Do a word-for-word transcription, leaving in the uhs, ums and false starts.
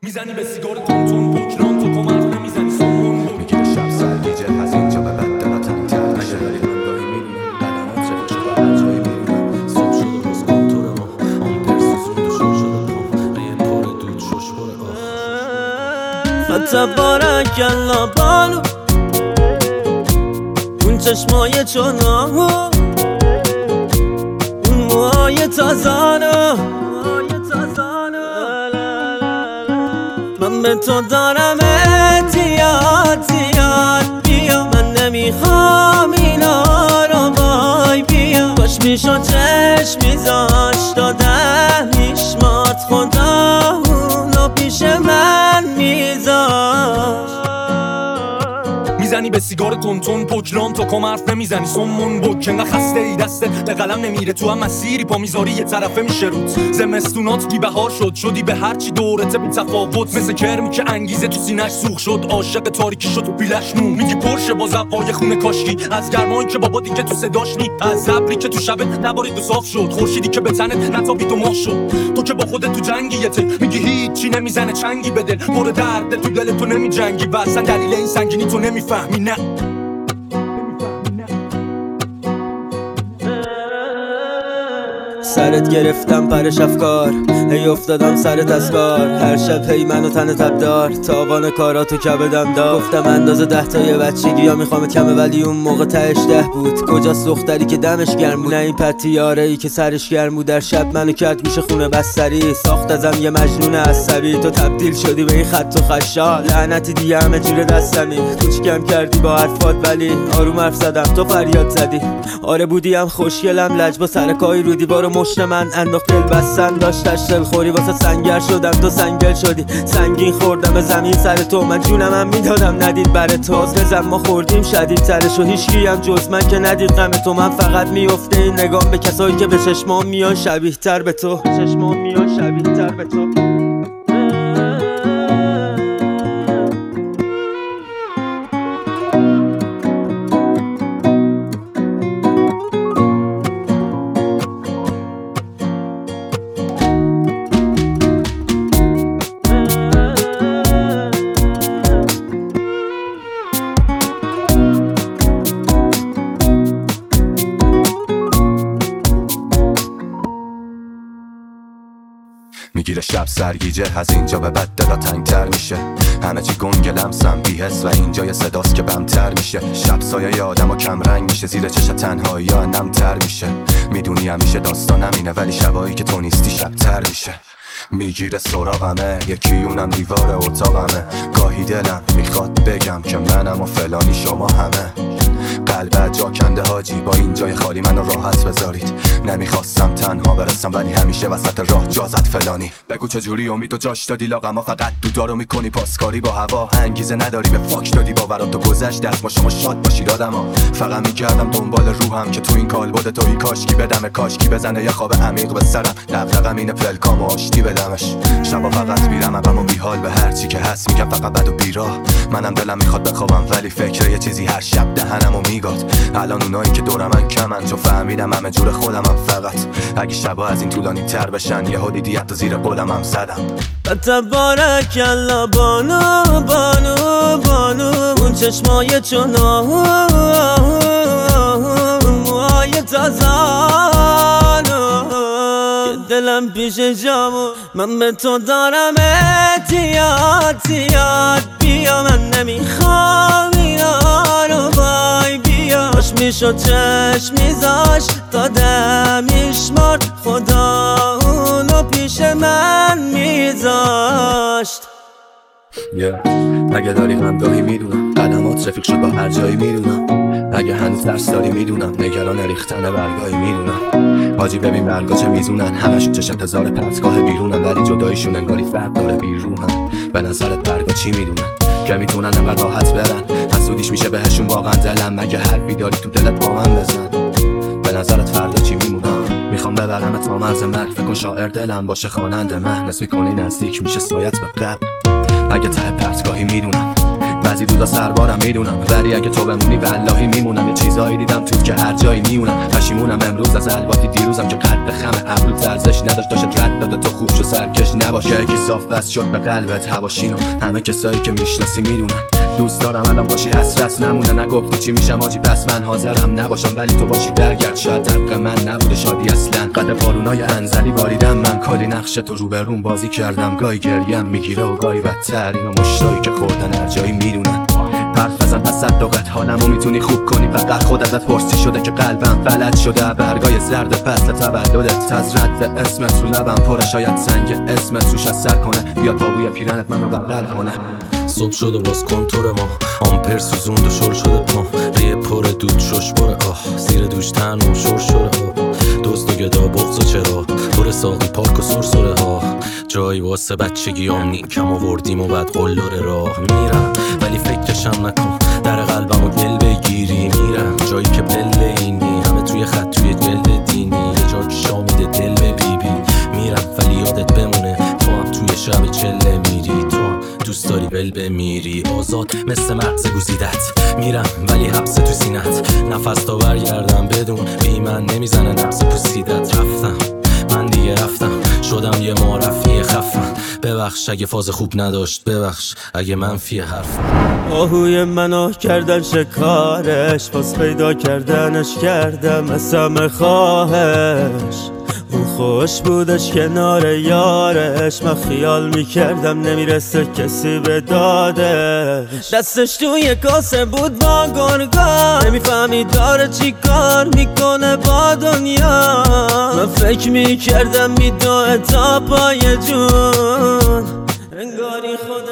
میزنی به سیگار تون تون بکران تو کمر نمیزنی سمون میگیره شب سرگیجه از اینجا به بعد دلاتن تر میشه داری همراهی میدونم قدمات رفت شده هر جایی میدونم صبح شده روز کنتور ما آن پرسوزون دو شور شده پام این پر دود شش پر آه فتبارک الله بانو اون چشمای چناهو اون موهای تازانو من به تو دارم اعتیاد زیاد بیا من نمیخوام اینا رو وای بیا باش میشو چشم میذاش داده میشمات خدا اونو پیش من میذاش میزنی به سیگار تون تون پکران تو کم حرف نمیزنی سمون بک انقدر خسته ای دستت به قلم نمیره تو هم مسیری پا میذاری یه طرفه میشه روت زمستونات بی بهار شد شدی به هرچی دورته بی تفاوت مثل کرمی که انگیزه تو سینش سوخ شد عاشق تاریکی شد تو پیلش نون میگی پرشه با زبای خونه کاشکی از گرمایی که بابا دیگه تو صداش نی از ابری که تو شبت نبارید و صاف شد خورشیدی که به تنت نتابید و ماه شد تو که با خودت تو جنگیته میگی هیچی نمیزنه چنگی به دل پر درد تو دل تو نمیجنگی واسه دلیل این سنگینی تو نمیفهمی نه سرت گرفتم پرش افکار هی افتادم سرت از کار هر شب هی منو تن تبدار تاوان کاراتو کبدم دار گفتم اندازه ده تا یه بچگی یا میخوام کمه ولی اون موقع تهش ده بود کجاست دختری که دمش گرم بود نه این پتیاره ای که سرش گرم بود در شب منو کرد گوشه خونه بستری ساخت ازم یه مجنون عصبی تو تبدیل شدی به این خط و خشا لعنتی دیگه همه جور دستمی کوچیکم کردی با حرفات ولی آروم حرف زدم تو فریاد زدی آره بودیم خوشگلم لج با سرکای رو دیوار مشت من انداخت دل بستن داشتش دلخوری واسه سنگر شدم تو سنگل شدی سنگین خوردم به زمین سر تو من جونم هم میدادم ندید بر تو از بزن ما خوردیم شدید ترش و هیچکی هم جز من که ندید غم تو من فقط میفته این نگام به کسایی که به چشمام میان شبیه تر به تو چشمام میان شبیه تر به تو میگیره شب سرگیجه از اینجا به بعد دلا تنگتر میشه همه چی گنگ لمسم بی‌حس و اینجا یه صداست که بمتر میشه شب سایه آدم و کم رنگ میشه زیر چش تنهایی ها نمتر میشه میدونی همیشه داستانم اینه ولی شبایی که تو نیستی شبتر میشه میگیره سراغمه یکی اونم دیوار اتاقمه گاهی دلم میخواد بگم که منم و فلانی شما همه قلب جا کنده حاجی با این جای خالی منو راحت بذارید نمیخواستم تنها برسم ولی همیشه وسط راه جازت فلانی بگو چجوری امید و جاش دادی لاغما فقط دودارو میکنی پاسکاری با هوا انگیزه نداری به فاک دادی باورات و گذشت از ما شما شاد باشید آدما فقط میگردم دنبال روحم که تو این کالبد توی کاشکی بدم کاشکی بزنه یه خواب عمیق به سرم دغدغم اینه پلکام و آشتی بدمش شبا فقط میرم عقب و بیحال به هر چی که هست میگم فقط بد و بیراه منم دلم میخواد بخوابم ولی فکر یه چیزی هر شب دهنمو میگاد الان اونایی که دور من کمن چون فهمیدم همه جور خودمم فقط اگه شبا از این طولانی تر بشن یه دیدیت و زیر قولم هم زدم تبارک الله بانو بانو بانو اون چشمای چناهو موهای تازانو که دلم پیش جامو من به تو دارم اعتیاد زیاد بیا من نمیخوام اینا رو وای بیا باش میشو چشم میذاش داده میشمار خدا اونو پیش من میذاشت yeah. اگه داری همراهی میدونم قدمات رفیق شد با هر جایی میدونم اگه هنوز درس داری میدونم نگران ریختن برگاهی میدونم حاجی ببین برگا چه میزونن همشون چشم هزار پرتگاه بیرونن ولی جداییشون انگاری فرق داره بیرونن به نظرت برگا چی میدونن که میتونن انقدر راحت برن حسودیش میشه بهشون واقعا دلم مگه حرفی داری تو دلت با من بزن به نظرت فردا چی میمونم میخوام ببرم تا مرز مرگ فکر کن شاعر دلم باشه خواننده مهنس میکنی نزدیک میشه سایت به قبل اگه ته پرتگاهی میدونم بعضی روزا سربارم میدونم، ولی اگه تو بمونی والله میمونم. یه چیزایی دیدم تو که هر جایی میمونم. پشیمونم امروز از الواتی دیروزم که قد خم ابرو ارزش نداشت، داشت رد داده تو خوب شو سرکش نباشه. یکی صاف بس شد به قلبت هواشینو، همه کسایی که میشناسی میدونن دوست دارم الان باشی حسرت نمونه. نگفتی چی میشم آجی پس من حاضرم نباشم، ولی تو باشی برگرد شاید حق من نبوده شادی اصلا. قد بارونای انزلی باریدم من، کلی نقش تو رو برون بازی کردم. گاهی گریم میگیره و گاهی بدتر، اینو مشتایی که خوردن هر جایی میدونن. حرف بزن تصدقت حالمو میتونی خوب کنی، فقط خود ازت پرسی شده که قلبم فلج شده. برگای زرد فصل تولدت از رد اسمت رو لبم پره، شاید سنگ اسمت روش اثر کنه. بیاد با بوی پیرنت منو بغل کنه. صبح شده باز کنتور ما، آمپر سوزوند و شل شده پا، ریه پر دود شش بره آه، زیر دوش تن و شور شده آه، دوست و گدا بغض و چرا پر ساقی پارک و سرسره ها. جایی واسه بچگی هم نیم کم آوردیم و بعد قلدر راه میرم، ولی فکرشم نکن در قلبم و گل بگیری. میرم جایی که بله اینی، همه توی خط توی جلد دینی، یه جا که شامیده دل به بی بی. میرم ولی یادت بمونه تو هم توی شب چله میری، تو هم دوست داری ول بمیری. آزاد مثل مغز گوزیدت میرم ولی حبس تو سینت، نفس تا برگردم بدون بی من نمیزنه نفس پوسیدت. رفتم من دیگه رفتم، شدم یه معرفی خفم. ببخش اگه فاز خوب نداشت، ببخش اگه منفی حرف. آهوی منو کردن شکارش، باز پیدا کردنش کردم از همه خواهش. اون خوش بودش کنار یارش، من خیال میکردم نمیرسه کسی به دادش. دستش توی کاسه بود با گرگا، نمیفهمید داره چی کار میکنه با دنیا. من فکر میکردم میدوه تا پای جون، انگاری خود